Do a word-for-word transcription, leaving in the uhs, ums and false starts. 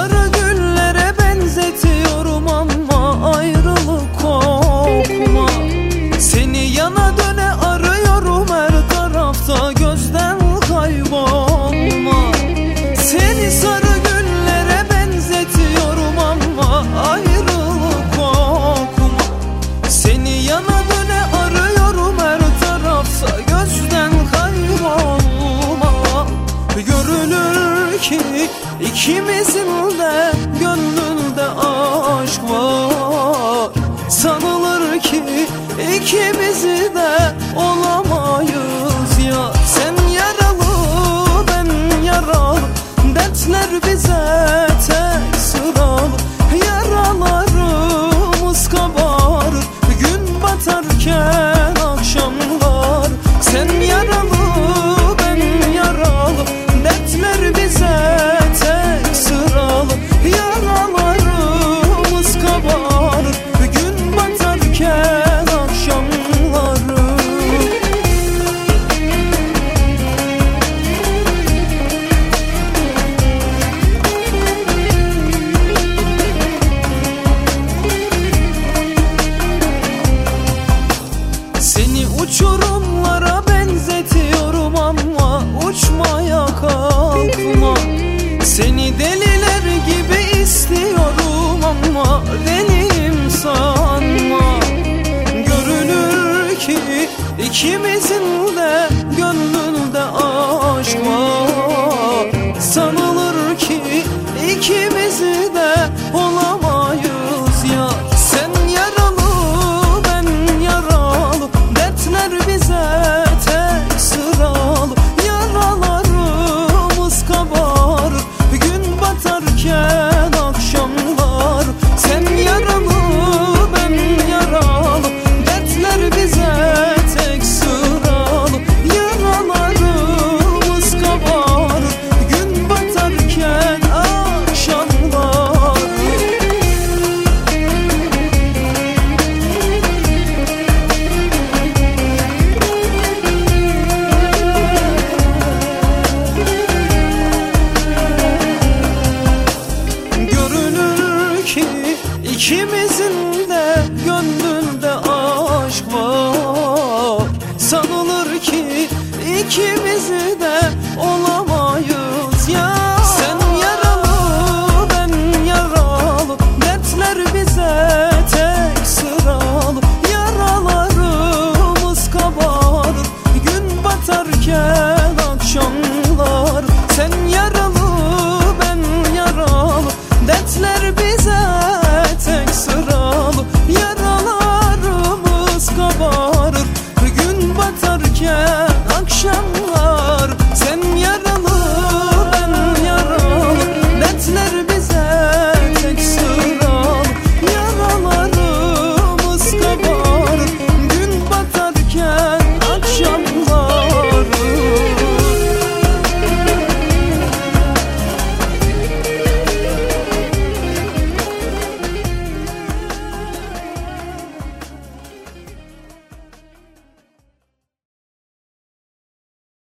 sarı güllere benzetiyorum ama ayrılık kokma. Seni yana döne arıyorum her tarafta, gözden kaybolma. Seni sarı güllere benzetiyorum ama ayrılık kokma. Seni yana döne arıyorum her tarafta, gözden kaybolma. Görünür ki ikimizin de gönlünde aşk var. Sanılır ki ikimizi de olamayız ya. Sen yaralı ben yaralı, dertler bize tek sıralı. Yaralarımız kabarır gün batarken akşamlar. Sen yaralı ben yaralı, dertler bize tek sıralı. Yaralarımız kabarır gün batarken akşamları. Seni uçurumlara benzetiyorum ama uçmaya kalkma. Seni deliler gibi istiyorum ama deliyim sanma. Görünür ki ikimizin de gönlünde aşk var. Sanılır ki ikimizi de olamayız ya. Sen yaralı ben yaralı, dertler bize tek sıralı. Yaralarımız kabarır gün batarken akşamlar. Sen yaralı ben yaralı, dertler bize tek sıralı. Yaralarımız kabarır gün batarken akşamlar. Görünür ki ikimizin de gönlünde aşk var. Sanılır ki ikimiz